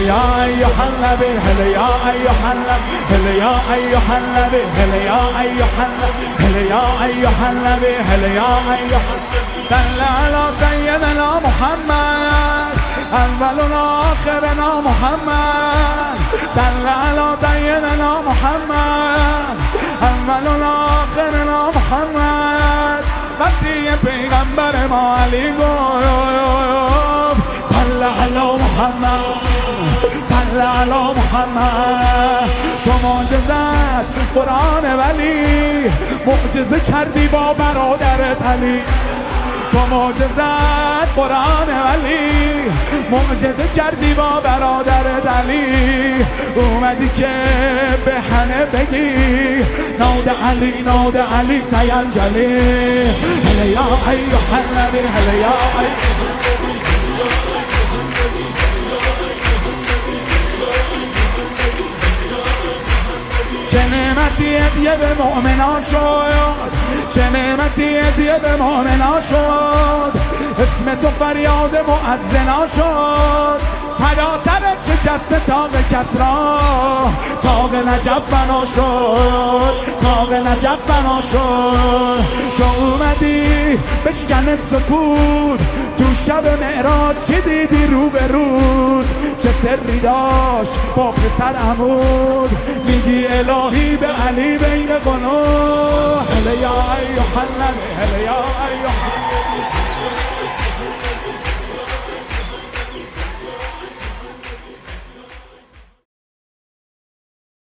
یا ایها النبی هلا یا ایها النبی هلا یا ایها النبی هلا یا ایها النبی هلا یا ایها النبی هلا یا ایها صل علی سیدنا محمد اولنا آخرنا محمد صل علی سیدنا محمد اولنا آخرنا محمد وصی پیغمبر ما علی گفت صل علی محمد صل علی محمد تو معجزت قرآن ولی معجزه کردی با برادرت علی تو معجزت قرآن ولی معجزه کردی با برادرت علی اومدی که به همه بگی ناد علی سینجلی هلا یا ایها النبی هلا یا چه نعمتی هدیه به مؤمنا شد چه نعمتی هدیه به مؤمنا شد اسم تو فریاد مؤذنا شد فدا سر شکست تاق کسرا تاق نجف بنا شد تاق نجف بنا شد تو اومدی بشکن سکوت تو شب معراج چی دیدی رو به رود چه سری داشت با پسر عمود میگی الهی به علی بین قنوت هلا یا ایها النبی هلا یا ایها